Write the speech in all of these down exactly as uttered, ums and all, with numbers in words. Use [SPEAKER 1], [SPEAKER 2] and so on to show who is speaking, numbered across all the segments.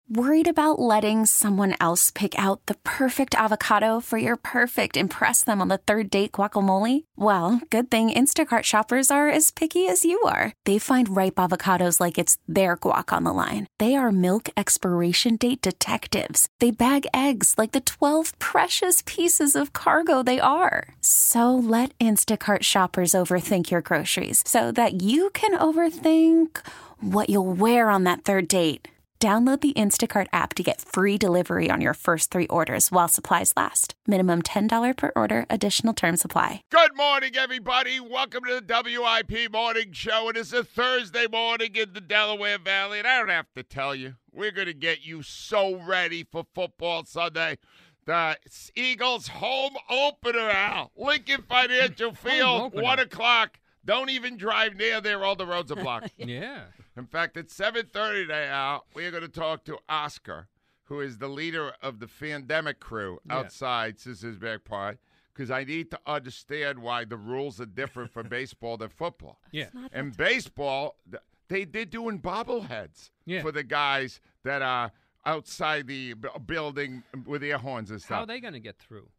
[SPEAKER 1] Worried about letting someone else pick out the perfect avocado for your perfect impress them on the third date guacamole? Well, good thing Instacart shoppers are as picky as you are. They find ripe avocados like it's their guac on the line. They are milk expiration date detectives. They bag eggs like the twelve precious pieces of cargo they are. So let Instacart shoppers overthink your groceries so that you can overthink what you'll wear on that third date. Download the Instacart app to get free delivery on your first three orders while supplies last. Minimum ten dollars per order. Additional terms apply.
[SPEAKER 2] Good morning, everybody. Welcome to the W I P Morning Show. It is a Thursday morning in the Delaware Valley, and I don't have to tell you, we're going to get you so ready for football Sunday. The Eagles home opener, Al. Lincoln Financial Field, one o'clock. Don't even drive near there. All the roads are blocked.
[SPEAKER 3] Yeah.
[SPEAKER 2] In fact, at seven thirty today, Al, we're going to talk to Oscar, who is the leader of the Fandemic crew outside yeah. Sissersburg Park, because I need to understand why the rules are different for baseball than football.
[SPEAKER 3] Yeah.
[SPEAKER 2] And baseball, they, they're doing bobbleheads
[SPEAKER 3] yeah.
[SPEAKER 2] for the guys that are outside the building with air horns and stuff.
[SPEAKER 3] How are they going to get through?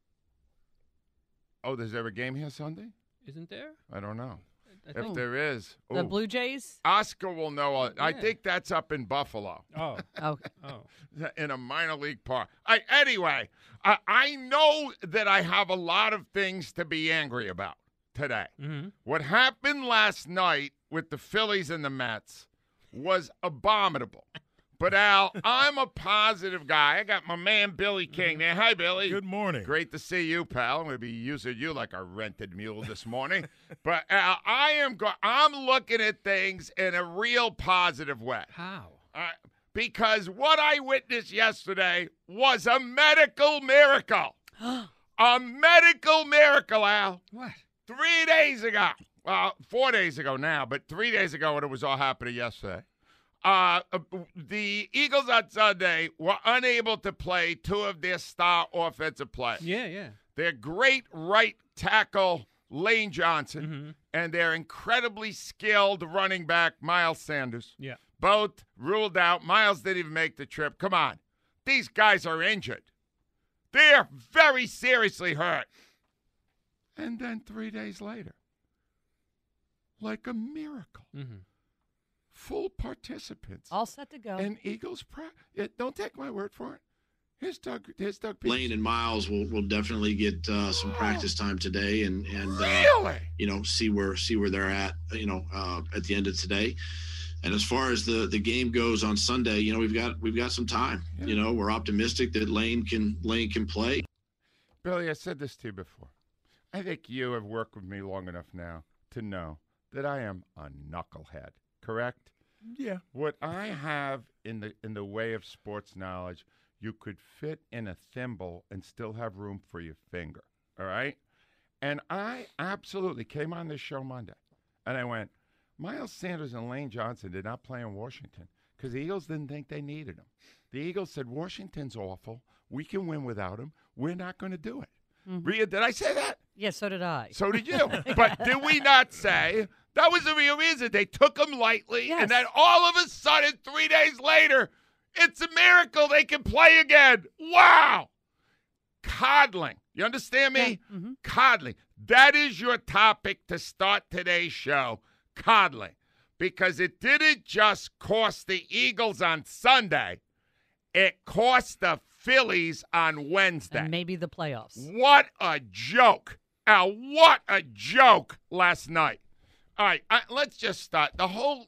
[SPEAKER 2] Oh, there's there a game here Sunday?
[SPEAKER 3] Isn't there?
[SPEAKER 2] I don't know.
[SPEAKER 3] I
[SPEAKER 2] If there is. Ooh.
[SPEAKER 4] The Blue Jays?
[SPEAKER 2] Oscar will know.
[SPEAKER 3] Yeah.
[SPEAKER 2] I think that's up in Buffalo.
[SPEAKER 3] Oh.
[SPEAKER 4] Oh.
[SPEAKER 3] Oh.
[SPEAKER 2] In a minor league park. I, anyway, I, I know that I have a lot of things to be angry about today.
[SPEAKER 3] Mm-hmm.
[SPEAKER 2] What happened last night with the Phillies and the Mets was abominable. But, Al, I'm a positive guy. I got my man Billy King there. Hi, Billy.
[SPEAKER 5] Good morning.
[SPEAKER 2] Great to see you, pal. I'm going to be using you like a rented mule this morning. But, Al, I am go- I'm looking at things in a real positive way.
[SPEAKER 3] How?
[SPEAKER 2] Uh, because what I witnessed yesterday was a medical miracle. A medical miracle, Al.
[SPEAKER 3] What?
[SPEAKER 2] Three days ago. Well, four days ago now, but three days ago when it was all happening yesterday. Uh, the Eagles on Sunday were unable to play two of their star offensive players.
[SPEAKER 3] Yeah, yeah.
[SPEAKER 2] Their great right tackle, Lane Johnson,
[SPEAKER 3] Mm-hmm.
[SPEAKER 2] and their incredibly skilled running back, Miles Sanders.
[SPEAKER 3] Yeah.
[SPEAKER 2] Both ruled out. Miles didn't even make the trip. Come on. These guys are injured. They're very seriously hurt. And then three days later, like a miracle,
[SPEAKER 3] Mm-hmm.
[SPEAKER 2] full participants.
[SPEAKER 4] All set to go.
[SPEAKER 2] And Eagles, pra- yeah, don't take my word for it. Here's Doug. Here's Doug Peterson.
[SPEAKER 6] Lane and Miles will, will definitely get uh, some practice time today, and and uh,
[SPEAKER 2] Really?
[SPEAKER 6] you know see where see where they're at. You know, uh, at the end of today. And as far as the, the game goes on Sunday, you know we've got we've got some time.
[SPEAKER 2] Yeah.
[SPEAKER 6] You know, we're optimistic that Lane can Lane can play.
[SPEAKER 2] Billy, I said this to you before. I think you have worked with me long enough now to know that I am a knucklehead. Correct?
[SPEAKER 5] Yeah.
[SPEAKER 2] What I have in the in the way of sports knowledge, you could fit in a thimble and still have room for your finger. All right? And I absolutely came on this show Monday, and I went, Miles Sanders and Lane Johnson did not play in Washington because the Eagles didn't think they needed him. The Eagles said, Washington's awful. We can win without him. We're not going to do it.
[SPEAKER 4] Mm-hmm.
[SPEAKER 2] Rhea, did I say that?
[SPEAKER 4] Yes, so did I.
[SPEAKER 2] So did you. But did we not say that was the real reason? They took him lightly,
[SPEAKER 4] Yes.
[SPEAKER 2] and then all of a sudden, three days later, it's a miracle they can play again. Wow. Coddling. You understand me?
[SPEAKER 4] Yeah. Mm-hmm.
[SPEAKER 2] Coddling. That is your topic to start today's show, coddling. Because it didn't just cost the Eagles on Sunday. It cost the Phillies on Wednesday.
[SPEAKER 4] And maybe the playoffs.
[SPEAKER 2] What a joke. Al, what a joke last night. All right, I, let's just start. The whole,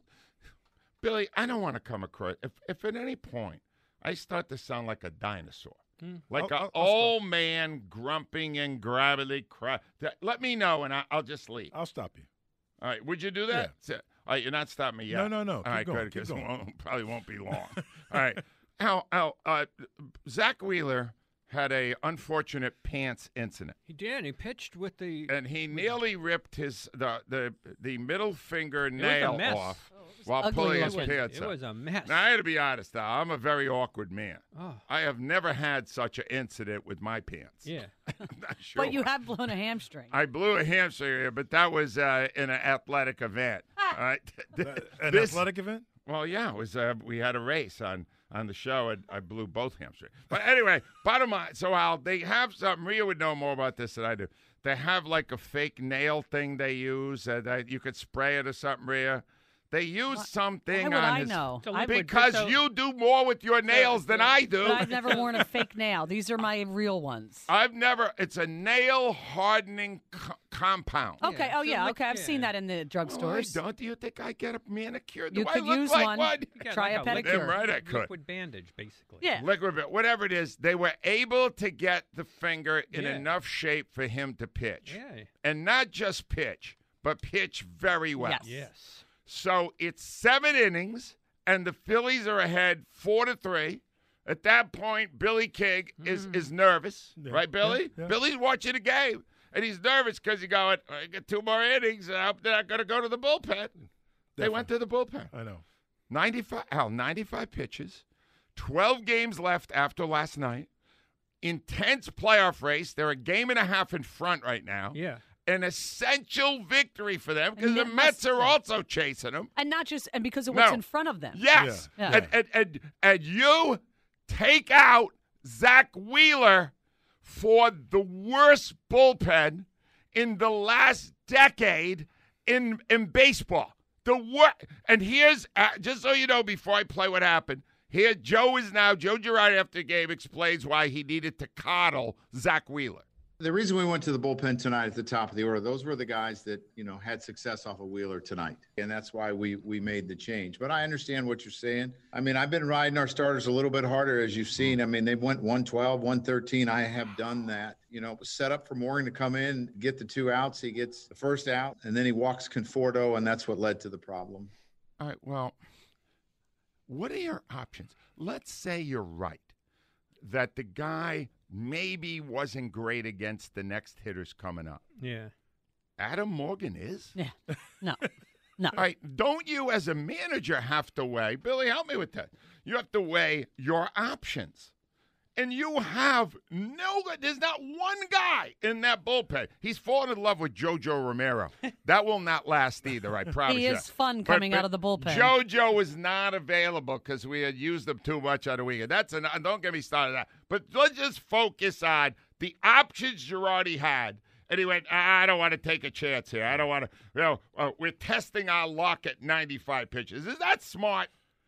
[SPEAKER 2] Billy, I don't want to come across, if, if at any point I start to sound like a dinosaur,
[SPEAKER 3] Mm.
[SPEAKER 2] like
[SPEAKER 5] I'll-
[SPEAKER 2] an
[SPEAKER 5] I'll- I'll
[SPEAKER 2] old man grumping and gravelly cry, let me know and I, I'll just leave.
[SPEAKER 5] I'll stop you.
[SPEAKER 2] All right, would you do that? So- all right, you're not stopping me yet.
[SPEAKER 5] No, no, no.
[SPEAKER 2] All
[SPEAKER 5] Keep
[SPEAKER 2] right,
[SPEAKER 5] going,
[SPEAKER 2] good,
[SPEAKER 5] keep
[SPEAKER 2] because
[SPEAKER 5] going.
[SPEAKER 2] it won't- probably won't be long. All right. Al, Al, uh, Zach Wheeler had a unfortunate pants incident,
[SPEAKER 3] He did. He pitched with the.
[SPEAKER 2] and he nearly ripped his the the, the middle finger
[SPEAKER 3] was a
[SPEAKER 2] nail
[SPEAKER 3] mess.
[SPEAKER 2] off
[SPEAKER 4] Oh, it was
[SPEAKER 2] while
[SPEAKER 4] ugly
[SPEAKER 2] pulling
[SPEAKER 3] it
[SPEAKER 2] his
[SPEAKER 3] was,
[SPEAKER 2] pants
[SPEAKER 3] it
[SPEAKER 2] up.
[SPEAKER 3] was a mess.
[SPEAKER 2] Now, I had to be honest, Al, I'm a very awkward man.
[SPEAKER 3] Oh,
[SPEAKER 2] I have never had such an incident with my pants.
[SPEAKER 3] yeah.
[SPEAKER 2] I'm not sure.
[SPEAKER 4] But you have blown a hamstring.
[SPEAKER 2] I blew a hamstring here, but that was uh, in an athletic event. All right.
[SPEAKER 5] Uh, An
[SPEAKER 2] This-
[SPEAKER 5] athletic event?
[SPEAKER 2] Well, yeah, it was. Uh, we had a race on on the show, I, I blew both hamstrings. But anyway, bottom line, so Al, they have something. Rhea would know more about this than I do. They have like a fake nail thing they use that uh, you could spray it or something, Rhea. They use
[SPEAKER 4] Why-
[SPEAKER 2] something
[SPEAKER 4] Why would
[SPEAKER 2] on
[SPEAKER 4] I
[SPEAKER 2] his
[SPEAKER 4] know?
[SPEAKER 3] So
[SPEAKER 4] I would,
[SPEAKER 2] because
[SPEAKER 3] so-
[SPEAKER 2] you do more with your nails than I do.
[SPEAKER 4] but I've never worn a fake nail. These are my real ones.
[SPEAKER 2] I've never. It's a nail hardening co- compound.
[SPEAKER 4] Okay.
[SPEAKER 3] Yeah,
[SPEAKER 4] Oh,
[SPEAKER 3] so
[SPEAKER 4] yeah.
[SPEAKER 3] look-
[SPEAKER 4] Okay. I've
[SPEAKER 3] yeah.
[SPEAKER 4] seen that in the
[SPEAKER 2] Oh, I
[SPEAKER 4] drugstores.
[SPEAKER 2] don't. Do you think I get a manicure? Do
[SPEAKER 4] You
[SPEAKER 2] I
[SPEAKER 4] could
[SPEAKER 2] look
[SPEAKER 4] use
[SPEAKER 2] like
[SPEAKER 4] one.
[SPEAKER 2] one?
[SPEAKER 3] You got
[SPEAKER 4] Try
[SPEAKER 3] like
[SPEAKER 4] a
[SPEAKER 3] liquid-
[SPEAKER 4] pedicure.
[SPEAKER 2] Damn right I could.
[SPEAKER 3] Liquid bandage, basically.
[SPEAKER 4] Yeah.
[SPEAKER 2] Liquid, bit- whatever it is, they were able to get the finger in
[SPEAKER 3] Yeah.
[SPEAKER 2] enough shape for him to pitch,
[SPEAKER 3] Yeah.
[SPEAKER 2] and not just pitch, but pitch very well.
[SPEAKER 4] Yes.
[SPEAKER 3] Yes.
[SPEAKER 2] So it's seven innings, and the Phillies are ahead four to three. At that point, Billy King is is nervous,
[SPEAKER 5] Yeah,
[SPEAKER 2] right, Billy?
[SPEAKER 5] yeah, yeah.
[SPEAKER 2] Billy's watching the game, and he's nervous because he's going, I got two more innings, and I'm not going to go to the bullpen. They went to the bullpen.
[SPEAKER 5] I know.
[SPEAKER 2] ninety-five, Al, ninety-five pitches, twelve games left after last night. Intense playoff race. They're a game and a half in front right now.
[SPEAKER 3] Yeah.
[SPEAKER 2] An essential victory for them because
[SPEAKER 4] And
[SPEAKER 2] the
[SPEAKER 4] it
[SPEAKER 2] Mets
[SPEAKER 4] must-
[SPEAKER 2] are also chasing them.
[SPEAKER 4] And not just and because of what's
[SPEAKER 2] No.
[SPEAKER 4] in front of them.
[SPEAKER 2] Yes.
[SPEAKER 4] Yeah.
[SPEAKER 2] And, and, and, and you take out Zach Wheeler for the worst bullpen in the last decade in in baseball. The wor- And here's, uh, just so you know, before I play what happened, here Joe is now, Joe Girardi after the game explains why he needed to coddle Zach Wheeler.
[SPEAKER 7] The reason we went to the bullpen tonight at the top of the order, those were the guys that, you know, had success off of Wheeler tonight. And that's why we we made the change. But I understand what you're saying. I mean, I've been riding our starters a little bit harder, as you've seen. I mean, they went one twelve, one thirteen. I have done that. You know, it was set up for Morgan to come in, get the two outs. He gets the first out, and then he walks Conforto, and that's what led to the problem.
[SPEAKER 2] All right, well, what are your options? Let's say you're right, that the guy maybe wasn't great against the next hitters coming up.
[SPEAKER 3] Yeah.
[SPEAKER 2] Adam Morgan is?
[SPEAKER 4] Yeah. No. No.
[SPEAKER 2] All right, don't you as a manager have to weigh, Billy, help me with that. You have to weigh your options. And you have no, there's not one guy in that bullpen. He's fallen in love with JoJo Romero. That will not last either, I promise
[SPEAKER 4] He
[SPEAKER 2] you.
[SPEAKER 4] is fun
[SPEAKER 2] But-
[SPEAKER 4] coming
[SPEAKER 2] but
[SPEAKER 4] out of the bullpen.
[SPEAKER 2] JoJo was not available because we had used him too much on the weekend. That's an, don't get me started on that. But let's just focus on the options Girardi had. And he went, I I don't want to take a chance here. I don't want to, you know, uh, we're testing our luck at ninety-five pitches. Is that smart?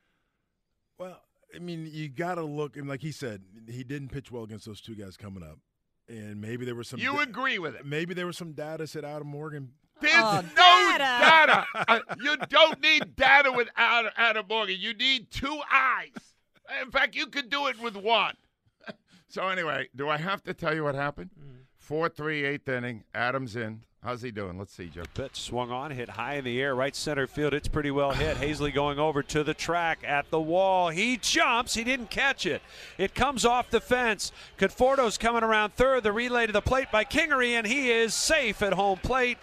[SPEAKER 5] Well, I mean, you got to look, and like he said, he didn't pitch well against those two guys coming up. And maybe there was some
[SPEAKER 2] You
[SPEAKER 5] da-
[SPEAKER 2] agree with it?
[SPEAKER 5] maybe there was some data said Adam Morgan.
[SPEAKER 2] There's
[SPEAKER 4] Oh,
[SPEAKER 2] no
[SPEAKER 4] data.
[SPEAKER 2] data. Uh, you don't need data with Adam, Adam Morgan. You need two eyes. In fact, you could do it with one. So anyway, do I have to tell you what happened? four three, eighth inning. Adams in. How's he doing? Let's see, Joe.
[SPEAKER 8] Pitch swung on, hit high in the air, right center field. It's pretty well hit. Hazley going over to the track at the wall. He jumps. He didn't catch it. It comes off the fence. Conforto's coming around third. The relay to the plate by Kingery, and he is safe at home plate.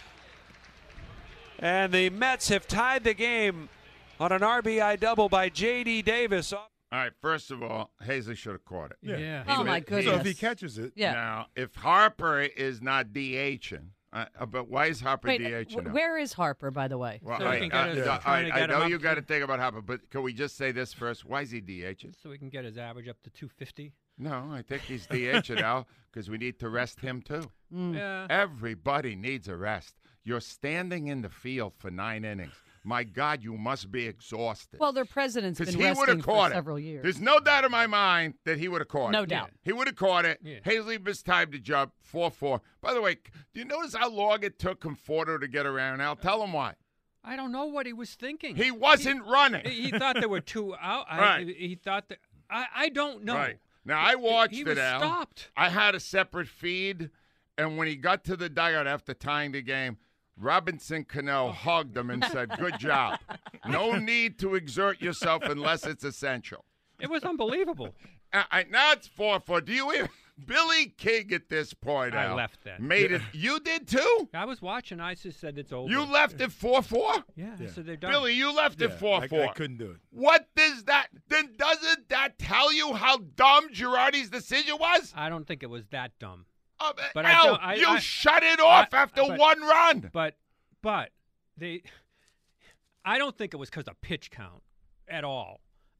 [SPEAKER 8] And the Mets have tied the game on an R B I double by J D Davis.
[SPEAKER 2] All right, first of all, Hazley should have caught it.
[SPEAKER 5] Yeah.
[SPEAKER 3] Yeah.
[SPEAKER 4] Oh, my
[SPEAKER 2] He-
[SPEAKER 4] goodness.
[SPEAKER 5] So if he catches it,
[SPEAKER 4] Yeah.
[SPEAKER 2] Now, if Harper is not DHing, uh, uh, but why is Harper
[SPEAKER 4] Wait,
[SPEAKER 2] DHing?
[SPEAKER 4] w-
[SPEAKER 2] now?
[SPEAKER 4] where is Harper, by the way?
[SPEAKER 2] Well,
[SPEAKER 3] So we
[SPEAKER 2] I,
[SPEAKER 3] can get
[SPEAKER 2] I-
[SPEAKER 3] his-
[SPEAKER 2] I-
[SPEAKER 3] trying to
[SPEAKER 2] I
[SPEAKER 3] get him
[SPEAKER 2] know
[SPEAKER 3] up
[SPEAKER 2] you got to
[SPEAKER 3] to-
[SPEAKER 2] think about Harper, but can we just say this first? Why is he DHing?
[SPEAKER 3] So we can get his average up to two fifty.
[SPEAKER 2] No, I think he's DHing now because we need to rest him too.
[SPEAKER 4] Mm.
[SPEAKER 3] Yeah.
[SPEAKER 2] Everybody needs a rest. You're standing in the field for nine innings. My God, you must be exhausted.
[SPEAKER 4] Well, their president's
[SPEAKER 2] Because
[SPEAKER 4] been
[SPEAKER 2] he would
[SPEAKER 4] resting
[SPEAKER 2] have
[SPEAKER 4] for
[SPEAKER 2] caught it.
[SPEAKER 4] several years.
[SPEAKER 2] There's no doubt in my mind that he would have caught
[SPEAKER 4] No
[SPEAKER 2] it.
[SPEAKER 4] doubt.
[SPEAKER 2] He would have caught it.
[SPEAKER 3] Yeah.
[SPEAKER 2] Hazley mistimed the jump, four four. By the way, do you notice how long it took Conforto to get around? Now, tell him why.
[SPEAKER 3] I don't know what he was thinking.
[SPEAKER 2] He wasn't running.
[SPEAKER 3] He, he thought there were two out. I,
[SPEAKER 2] Right.
[SPEAKER 3] He thought that. I, I don't know.
[SPEAKER 2] Right. Now, I watched
[SPEAKER 3] he
[SPEAKER 2] it,
[SPEAKER 3] was
[SPEAKER 2] Al.
[SPEAKER 3] stopped.
[SPEAKER 2] I had a separate feed, and when he got to the dugout after tying the game, Robinson Cano hugged him and said, good job. No need to exert yourself unless it's essential.
[SPEAKER 3] It was unbelievable.
[SPEAKER 2] Uh, I, now it's four four. Do you even Billy King at this point,
[SPEAKER 3] I
[SPEAKER 2] Al,
[SPEAKER 3] left that.
[SPEAKER 2] made it. You did too?
[SPEAKER 3] I was watching. I just said it's over.
[SPEAKER 2] You left it four four?
[SPEAKER 3] Yeah.
[SPEAKER 5] Yeah.
[SPEAKER 3] So they're done.
[SPEAKER 2] Billy, you left it
[SPEAKER 5] yeah,
[SPEAKER 2] four
[SPEAKER 5] I,
[SPEAKER 2] four.
[SPEAKER 5] I couldn't do it.
[SPEAKER 2] What does that then doesn't that tell you how dumb Girardi's decision was?
[SPEAKER 3] I don't think it was that dumb.
[SPEAKER 2] Uh,
[SPEAKER 3] But I
[SPEAKER 2] Al,
[SPEAKER 3] don't- I-
[SPEAKER 2] you
[SPEAKER 3] I-
[SPEAKER 2] shut it off
[SPEAKER 3] I-
[SPEAKER 2] after
[SPEAKER 3] but-
[SPEAKER 2] one run.
[SPEAKER 3] But, but they, I don't think it was because of pitch count at all.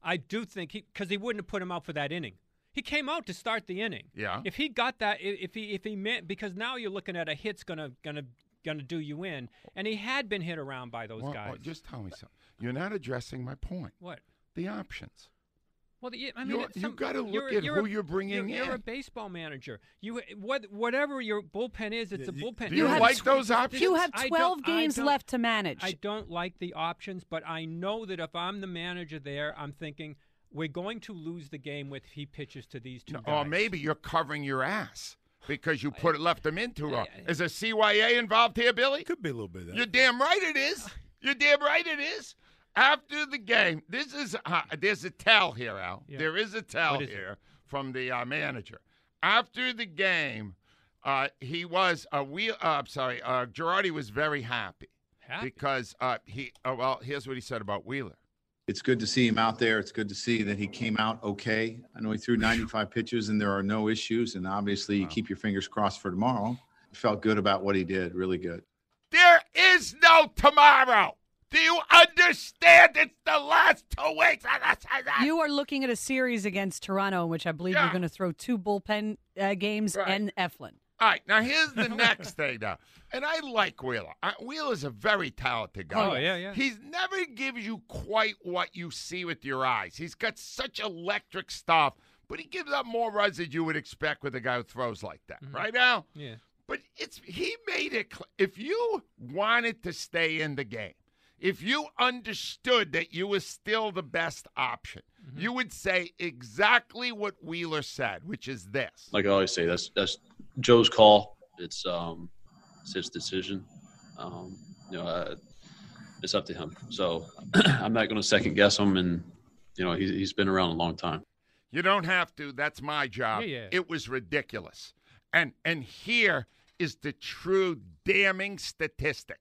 [SPEAKER 3] I do think he because he wouldn't have put him out for that inning. He came out to start the inning.
[SPEAKER 2] Yeah.
[SPEAKER 3] If he got that, if he if he meant because now you're looking at a hit's gonna gonna gonna do you in, and he had been hit around by those
[SPEAKER 2] well,
[SPEAKER 3] guys.
[SPEAKER 2] Well, just tell me something. You're not addressing my point.
[SPEAKER 3] What?
[SPEAKER 2] The options.
[SPEAKER 3] Well, the, I mean,
[SPEAKER 2] You're,
[SPEAKER 3] some,
[SPEAKER 2] you got to look
[SPEAKER 3] you're,
[SPEAKER 2] at
[SPEAKER 3] you're
[SPEAKER 2] who
[SPEAKER 3] a,
[SPEAKER 2] you're bringing
[SPEAKER 3] you're,
[SPEAKER 2] in.
[SPEAKER 3] You're a baseball manager. You what whatever your bullpen is, it's
[SPEAKER 5] Yeah,
[SPEAKER 3] a
[SPEAKER 5] you-
[SPEAKER 3] bullpen.
[SPEAKER 2] Do you,
[SPEAKER 4] have
[SPEAKER 2] like
[SPEAKER 4] tw-
[SPEAKER 2] those options?
[SPEAKER 4] You have
[SPEAKER 3] I
[SPEAKER 4] twelve
[SPEAKER 3] don't- I
[SPEAKER 4] games
[SPEAKER 3] don't-
[SPEAKER 4] left to manage.
[SPEAKER 3] I don't like the options, but I know that if I'm the manager there, I'm thinking we're going to lose the game if he pitches to these two
[SPEAKER 2] No,
[SPEAKER 3] guys.
[SPEAKER 2] or maybe you're covering your ass because you put it left them in too long.
[SPEAKER 3] I-
[SPEAKER 2] Is a C Y A involved here, Billy?
[SPEAKER 5] Could be a little bit of that.
[SPEAKER 2] You're damn right it is. You're damn right it is. After the game, this is uh, there's a tell here, Al.
[SPEAKER 3] Yeah.
[SPEAKER 2] There is a tell
[SPEAKER 3] What is it?
[SPEAKER 2] here from the uh, manager. After the game, uh, he was a uh, wheel. Uh, I'm sorry, uh, Girardi was very happy,
[SPEAKER 3] Happy?
[SPEAKER 2] because uh, he. Oh, well, here's what he said about Wheeler.
[SPEAKER 7] It's good to see him out there. It's good to see that he came out okay. I know he threw ninety-five pitches and there are no issues. And obviously, you keep your fingers crossed for tomorrow. Felt good about what he did. Really good.
[SPEAKER 2] There is no tomorrow. Do you understand? It's the last two weeks.
[SPEAKER 4] You are looking at a series against Toronto in which I believe
[SPEAKER 2] Yeah.
[SPEAKER 4] you're going to throw two bullpen uh, games
[SPEAKER 2] Right.
[SPEAKER 4] and Eflin.
[SPEAKER 2] All right, now here's the next thing now. And I like Wheeler. Uh, Wheeler's a very talented guy.
[SPEAKER 3] Oh, yeah, yeah.
[SPEAKER 2] He's never gives you quite what you see with your eyes. He's got such electric stuff, but he gives up more runs than you would expect with a guy who throws like that. Right now?
[SPEAKER 3] Yeah.
[SPEAKER 2] But it's he made it cl- if you wanted to stay in the game, if you understood that you were still the best option,
[SPEAKER 3] Mm-hmm.
[SPEAKER 2] you would say exactly what Wheeler said, which is this.
[SPEAKER 9] Like I always say, that's that's Joe's call. It's um, it's his decision. Um, you know, uh, it's up to him. So I'm not going to second guess him. And you know, he's he's been around a long time.
[SPEAKER 2] You don't have to. That's my job.
[SPEAKER 3] Yeah, yeah.
[SPEAKER 2] It was ridiculous. And and here is the true damning statistic.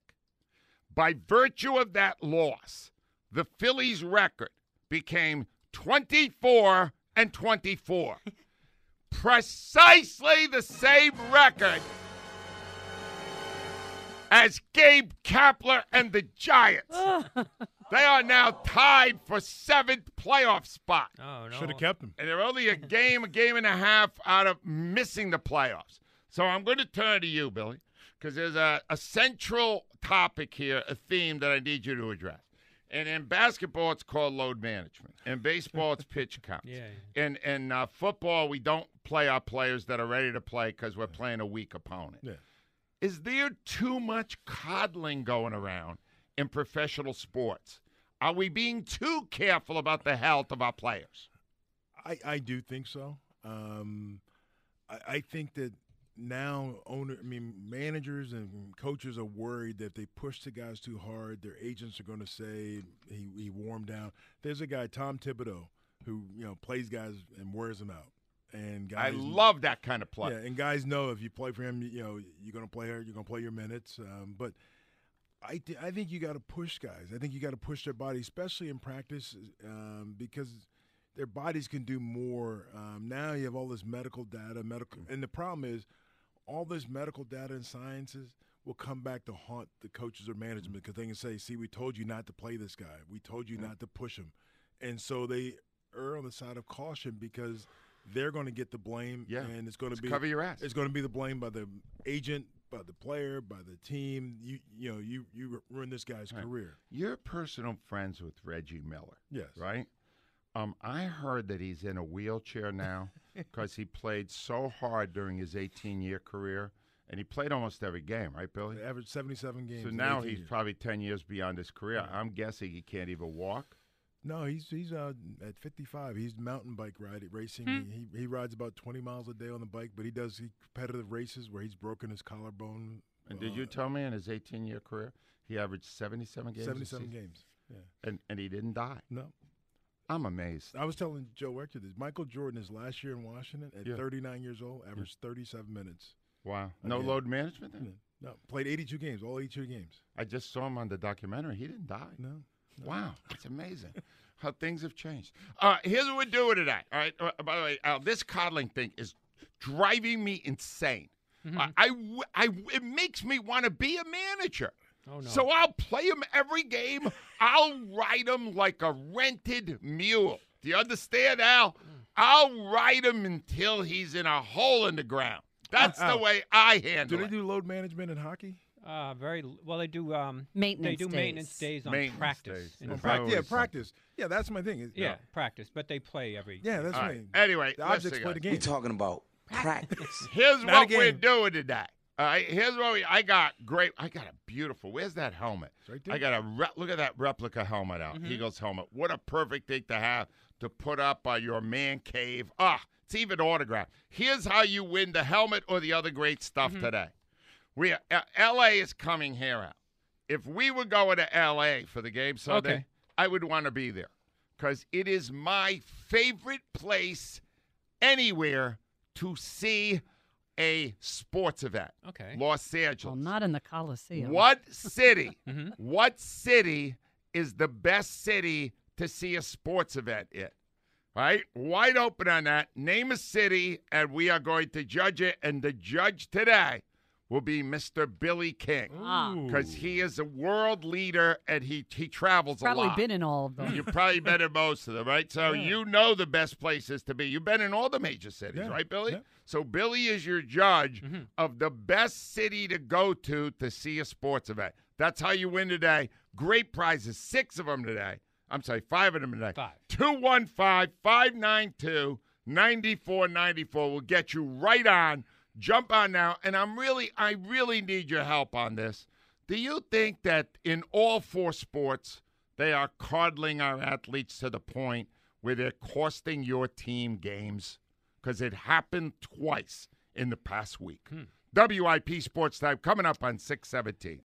[SPEAKER 2] By virtue of that loss, the Phillies' record became twenty-four and twenty-four. Precisely the same record as Gabe Kapler and the Giants. They are now tied for seventh playoff spot.
[SPEAKER 3] Oh no.
[SPEAKER 5] Should have kept him.
[SPEAKER 2] And they're only a game, a game and a half out of missing the playoffs. So I'm going to turn to you, Billy, because there's a, a central topic here, a theme that I need you to address. And in basketball, it's called load management. In baseball, it's pitch counts.
[SPEAKER 3] Yeah, yeah.
[SPEAKER 2] In, in uh, football, we don't play our players that are ready to play because we're playing a weak opponent.
[SPEAKER 5] Yeah.
[SPEAKER 2] Is there too much coddling going around in professional sports? Are we being too careful about the health of our players?
[SPEAKER 5] I, I do think so. Um, I, I think that now owner, I mean, managers and coaches are worried that if they push the guys too hard, their agents are going to say he, he warmed down. There's a guy, Tom Thibodeau, who you know plays guys and wears them out. And guys,
[SPEAKER 2] I love that kind of play.
[SPEAKER 5] Yeah, and guys know if you play for him, you know you're going to play her, you're going to play your minutes. Um, but I, th- I think you got to push guys. I think you got to push their body, especially in practice, um, because their bodies can do more. Um, now you have all this medical data, medical, and the problem is all this medical data and sciences will come back to haunt the coaches or management because they can say, see, we told you not to play this guy. We told you not to push him. And so they err on the side of caution because they're going to get the blame,
[SPEAKER 2] Yeah.
[SPEAKER 5] and it's going to
[SPEAKER 2] Just
[SPEAKER 5] be
[SPEAKER 2] cover your ass.
[SPEAKER 5] It's going to be the blame by the agent, by the player, by the team. You you know you you ruined this guy's
[SPEAKER 2] Right.
[SPEAKER 5] career.
[SPEAKER 2] You're personal friends with Reggie Miller,
[SPEAKER 5] Yes.
[SPEAKER 2] right? Um, I heard that he's in a wheelchair now because he played so hard during his eighteen-year career, and he played almost every game, right, Billy?
[SPEAKER 5] They averaged seventy-seven games.
[SPEAKER 2] So
[SPEAKER 5] in
[SPEAKER 2] now
[SPEAKER 5] eighteen
[SPEAKER 2] he's
[SPEAKER 5] years.
[SPEAKER 2] probably ten years beyond his career. I'm guessing he can't even walk.
[SPEAKER 5] No, he's he's uh, at fifty-five. He's mountain bike riding, racing.
[SPEAKER 3] Hmm.
[SPEAKER 5] He, he he rides about twenty miles a day on the bike, but he does he competitive races where he's broken his collarbone.
[SPEAKER 2] And did
[SPEAKER 5] uh,
[SPEAKER 2] you tell me in his eighteen-year career he averaged seventy-seven games? a
[SPEAKER 5] seventy-seven
[SPEAKER 2] season?
[SPEAKER 5] games? Yeah.
[SPEAKER 2] And, and he didn't die.
[SPEAKER 5] No,
[SPEAKER 2] I'm amazed.
[SPEAKER 5] I was telling Joe Rector this. Michael Jordan, his last year in Washington, at
[SPEAKER 2] Yeah.
[SPEAKER 5] thirty-nine years old, averaged thirty-seven minutes.
[SPEAKER 2] Wow. No
[SPEAKER 5] Again.
[SPEAKER 2] load management then?
[SPEAKER 5] No, played eighty-two games, all eighty-two games.
[SPEAKER 2] I just saw him on the documentary. He didn't die.
[SPEAKER 5] No. no.
[SPEAKER 2] Wow, that's amazing how things have changed. Uh, here's what we're doing today. All right. Uh, by the way, Al, this coddling thing is driving me insane.
[SPEAKER 3] Mm-hmm.
[SPEAKER 2] I, I, I, it makes me want to be a manager.
[SPEAKER 3] Oh, no.
[SPEAKER 2] So I'll play him every game. I'll ride him like a rented mule. Do you understand, Al? I'll ride him until he's in a hole in the ground. That's the
[SPEAKER 5] Al,
[SPEAKER 2] way I handle
[SPEAKER 5] Do they
[SPEAKER 2] it.
[SPEAKER 5] do load management in hockey?
[SPEAKER 3] Uh, very well. They do um,
[SPEAKER 4] Maintenance
[SPEAKER 3] They do
[SPEAKER 4] days.
[SPEAKER 3] maintenance days on
[SPEAKER 2] Maintenance
[SPEAKER 3] practice.
[SPEAKER 2] days.
[SPEAKER 3] in
[SPEAKER 2] There's
[SPEAKER 3] practice.
[SPEAKER 2] always
[SPEAKER 5] Yeah,
[SPEAKER 2] something.
[SPEAKER 5] practice. Yeah, that's my thing.
[SPEAKER 3] Yeah, practice, but they play every.
[SPEAKER 5] Yeah, that's
[SPEAKER 2] All
[SPEAKER 5] right.
[SPEAKER 2] right. Anyway,
[SPEAKER 5] The objects
[SPEAKER 2] listen,
[SPEAKER 5] play the
[SPEAKER 2] guys.
[SPEAKER 5] game.
[SPEAKER 10] talking about practice.
[SPEAKER 2] Here's
[SPEAKER 5] Not
[SPEAKER 2] what
[SPEAKER 5] again.
[SPEAKER 2] we're doing today. All right, here's what we. I got great. I got a beautiful. Where's that helmet?
[SPEAKER 5] It's right there.
[SPEAKER 2] I got a re- look at that replica helmet out.
[SPEAKER 3] Mm-hmm.
[SPEAKER 2] Eagles helmet. What a perfect thing to have to put up on your man cave. Ah, it's even autographed. Here's how you win the helmet or the other great stuff
[SPEAKER 3] Mm-hmm.
[SPEAKER 2] today. We uh, L A is coming here out. If we were going to L A for the game Sunday,
[SPEAKER 3] Okay.
[SPEAKER 2] I would want to be there because it is my favorite place anywhere to see a sports event.
[SPEAKER 3] Okay.
[SPEAKER 2] Los Angeles.
[SPEAKER 4] Well, not in the Coliseum.
[SPEAKER 2] What city?
[SPEAKER 3] Mhm.
[SPEAKER 2] What city is the best city to see a sports event in? Right? Wide open on that. Name a city, and we are going to judge it. And the judge today will be Mister Billy King
[SPEAKER 4] Ah.
[SPEAKER 2] because he is a world leader and he he travels
[SPEAKER 4] Probably
[SPEAKER 2] a lot.
[SPEAKER 4] been in all of them.
[SPEAKER 2] You've probably been in most of them, right? So
[SPEAKER 5] Yeah.
[SPEAKER 2] you know the best places to be. You've been in all the major cities,
[SPEAKER 5] Yeah.
[SPEAKER 2] right, Billy?
[SPEAKER 5] Yeah.
[SPEAKER 2] So Billy is your judge
[SPEAKER 3] Mm-hmm.
[SPEAKER 2] of the best city to go to to see a sports event. That's how you win today. Great prizes, six of them today. I'm sorry, five of them today.
[SPEAKER 3] Five.
[SPEAKER 2] two one five, five nine two, nine four nine four will get you right on. Jump on now. And I'm really, I really need your help on this. Do you think that in all four sports, they are coddling our athletes to the point where they're costing your team games? Because it happened twice in the past week. W I P Sports Time coming up on six seventeen.